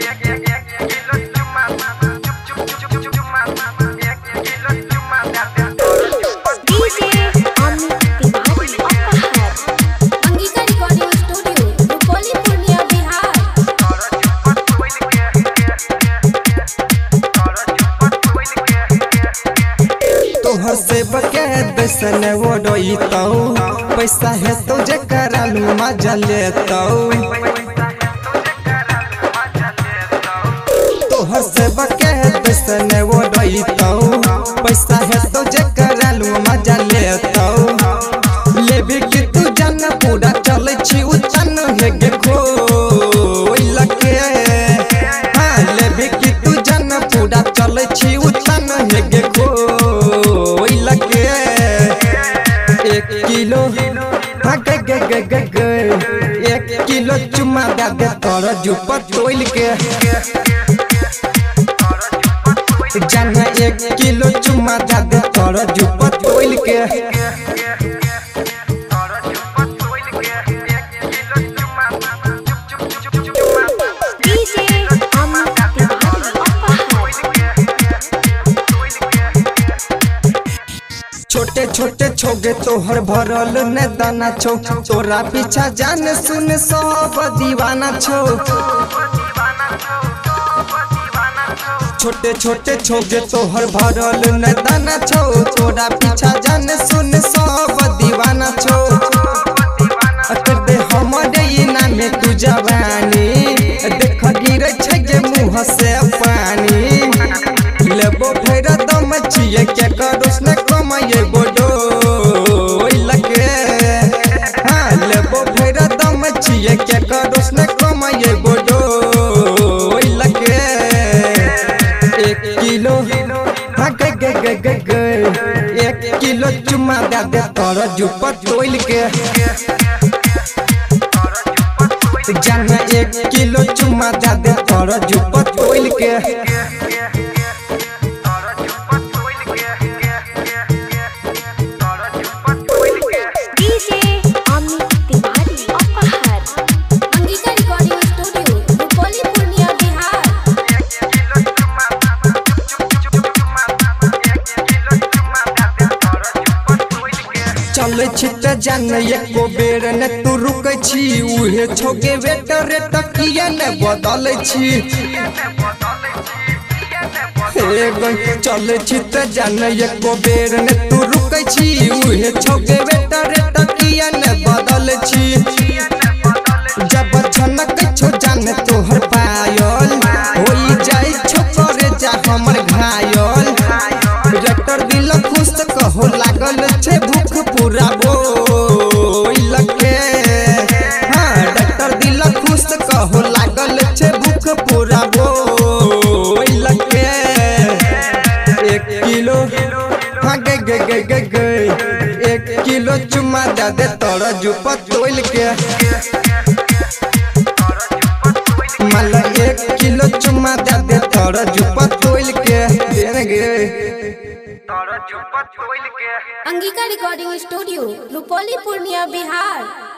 तोहर से बकैद सने वो डोईतौ पैसा है तो जे करालू मजा लेतौ तोहर से बकैद सने वो डोईतौ पैसा है तो जे करालू मजा लेतौ लेबी कि तू जान पूरा चले छी उतन हे गे खो ओइ लके हां लेबी कि तू जान पूरा चले छी उतन हे गे खो एक किलो चुमा दे तोरा जुपा तोइल के जाना 1 किलो चुमा दे तोरा जुपा तोइल के छोटे छोटे छोगे तोहर भरल ने दाना छो तोरा पीछा जान सुन सब दीवाना छो छोटे छोटे छोगे तोहर भरल ने दाना छो तोरा पीछा जान सुन सब दीवाना छो कर दे हमरे इना में तू जवानी देख गिरे छै गे मुंह से पानी लेबो फेर दम छिए के करोस ने कमाए बोडो ओइ लगे हां लेबो फेर दम छिए के करोस ने कमाए बोडो ओइ लगे 1 किलो हां गे 1 किलो चुमा दे तोरा जुपा तोइल के जाना 1 किलो चुमा दे तोरा जुपा तोइल के चले छी त जान एको बेर ने तू रुकै छी उहे छोगे वेटर टकिया ने बदलै छी हे गन चले छी त जान एको बेर ने तू रुकै छी उहे छोगे वेटर टकिया ने बदलै छी जब छनक छो जान तोहर पायल होई जाई छो करे जा हमर घायल डॉक्टर दिल खुश कहो लागल छे भूख पूरा बोइ लगे हां डॉक्टर दिल खुश कहो लागल छे भूख पूरा बोइ लगे 1 किलो हां गे 1 किलो चुमा दे तोरा जुपा तोइल के माला 1 किलो चुमा दे तोरा जुपा तोइल के देने गे अंगिका रिकॉर्डिंग स्टूडियो रुपौली पूर्णिया बिहार।